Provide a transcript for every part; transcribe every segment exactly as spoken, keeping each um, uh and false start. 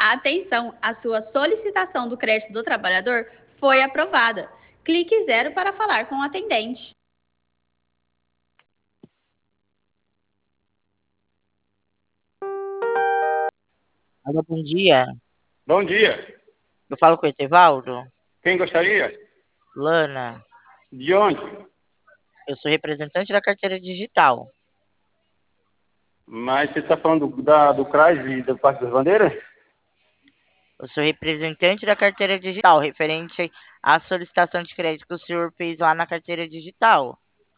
Atenção, a sua solicitação do crédito do trabalhador foi aprovada. Clique zero para falar com o atendente. Alô, bom dia. Bom dia. Eu falo com o Etevaldo? Quem gostaria? Lana. De onde? Eu sou representante da carteira digital. Mas você está falando do, da, do C R A S e do Parque das Bandeiras? Eu sou representante da carteira digital, referente à solicitação de crédito que o senhor fez lá na carteira digital.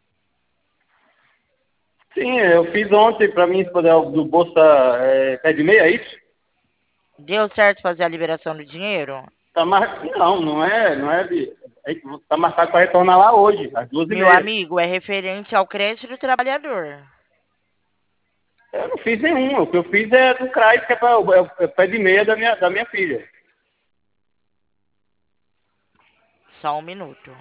Sim, eu fiz ontem para mim fazer algo do Bolsa é, Pé de Meia, é isso? Deu certo fazer a liberação do dinheiro? Tá mar... Não, não é, não é de... Tá marcado para retornar lá hoje, às duas e Meu meia. amigo, é referente ao crédito do trabalhador. Eu não fiz nenhum, o que eu fiz é do C R A S, que é, pra, é o Pé de Meia da minha, da minha filha. Só um minuto.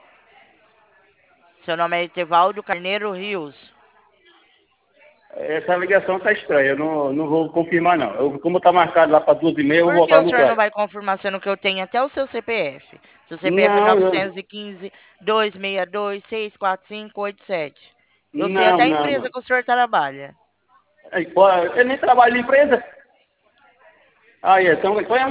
Seu nome é Etevaldo Carneiro Rios. Essa ligação tá estranha, eu não, não vou confirmar não. Eu, como tá marcado lá para duas e meia, eu vou Por que voltar o no senhor não C R A S. vai confirmar, sendo que eu tenho até o seu C P F? Seu C P F é Não, novecentos não, e quinze, duzentos e sessenta e dois, seiscentos e quarenta e cinco, oitenta e sete. Eu sei não, até a não, empresa não. que o senhor trabalha. Aí, pô, eu nem trabalho em empresa. Aí, então, então é